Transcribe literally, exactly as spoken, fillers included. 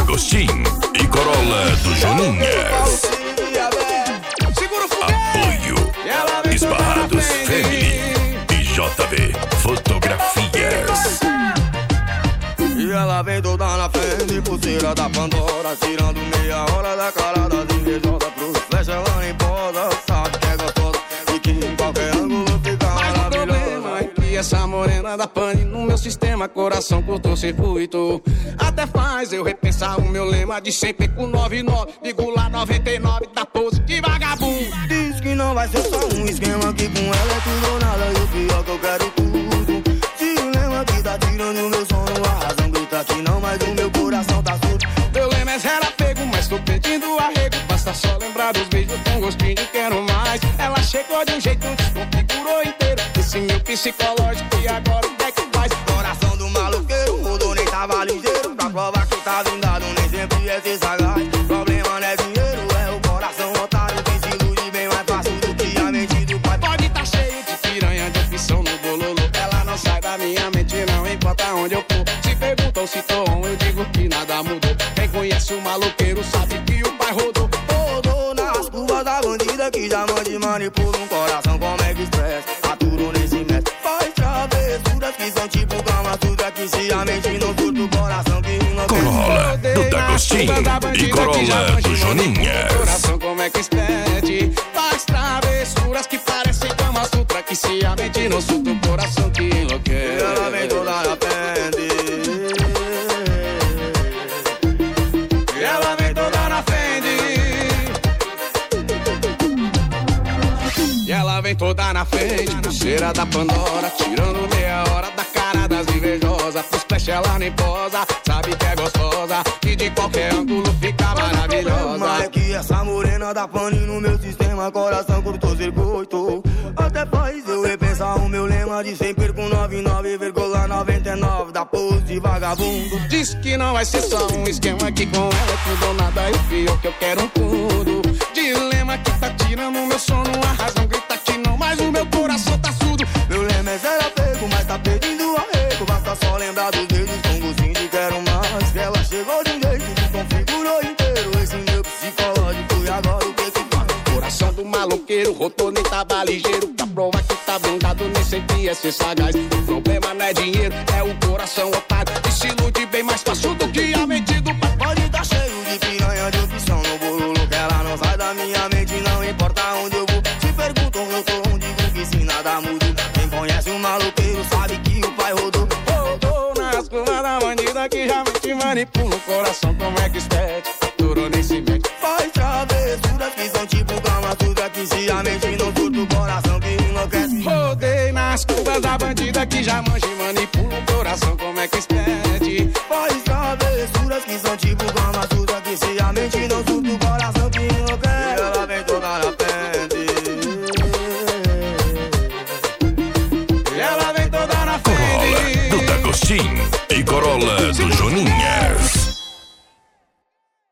D'Agostin e Corolla do Joninhas. Apoio Esbarrados Family e J V Fotografias. E ela vem toda na frente, pulseira da Pandora, tirando meia hora da cara das invejosas. Pro flash ela nem posa, sabe que é gostosa e que em qualquer ângulo fica mas maravilhosa. o problema é que essa morena da pane no meu sistema, coração curto-circuito. Até faz eu repensar o meu lema de sempre com noventa e nove, digo lá noventa e nove da pose de vagabundo. Diz que não vai ser só um esquema, que com ela é tudo ou nada, e o pior que eu quero tudo. Se o lema que tá tirando o meu sono, a razão grita que não, mas o meu coração tá surdo. Meu lema é zero apego, mas tô pedindo arrego. Basta só lembrar dos beijos com gostinho de quero mais. Ela chegou de um jeito, desconfigurou inteiro esse meu psicológico, e agora o que é que faz? Coração do maloqueiro, mudou, nem tava ligeiro. Pra provar que tá blindado, nem sempre é ser sagaz. Problema não é dinheiro, é o coração otário, que se ilude bem mais fácil do que a mente do pai. Pode tá cheio de piranha, de opção no bololo. Ela não sai da minha mente, não importa onde eu for. Se perguntam se tô on, eu digo que nada mudou. Quem conhece o maloqueiro sabe que o pai rodou. Rodou nas curvas da bandida, que já mande manipula um coração como é que expressa. Aturo nesse mestre, faz travessuras que são tipo Kama Sutra, que se a mente não surta o coração que não Corolla do D'Agostin e Corolla do Joninhas. Coração como é que expede, faz travessuras que parecem Kama Sutra, que se a mente não surta o coração que enlouquece. Ela vem toda na frente, ela vem toda na frente, e ela vem toda na frente, pulseira da Pandora, tirando meia hora da cara das invejosas. Pros flash ela nem posa, sabe que é gostosa e de qualquer ângulo fica maravilhosa. mas é que essa morena da pane no meu sistema, coração curto-circuito. Até faz eu repensar o meu lema de sempre com noventa e nove vírgula noventa e nove da pose de vagabundo. Diz que não vai ser só um esquema, que com ela é tudo ou nada, e o pior que eu quero um tudo. Dilema que tá tirando meu sono, a razão grita que não, mas o meu coração tá surdo. Meu lema é zero apego, mas tá pedindo arrego. Basta só lembrar dos beijos com gostinho de quero mais. Que ela chegou de um jeito, desconfigurou inteiro esse meu psicológico, e agora o que que faz? Coração do maloqueiro, rotou nem tava ligeiro. Pra provar que tá blindado, nem sempre é ser sagaz. O problema não é dinheiro, é o coração otário, que se ilude bem mais fácil do que a mente do pai. Pode tá cheio de piranha, de opção no bololo, que ela não sai da minha mente, não importa onde eu vou. Se perguntam eu tô onde, digo que se nada muda. Quem conhece o maloqueiro sabe que o pai rodou. Rodou nas curvas da bandida, que já te manipula o coração como é que expede. Durou nem se mete, Faz travessuras que são tipo Kama Sutra, que se a mente não surta o coração que enlouquece. rodei nas curvas da bandida, que já manja e manipula o coração como é que expede. Faz travessuras que são tipo Kama Sutra, que se a mente não surta o coração que enlouquece. E ela vem toda na frente, E ela vem toda na Corolla frente, do D'Agostin e Corolla do Joninhas.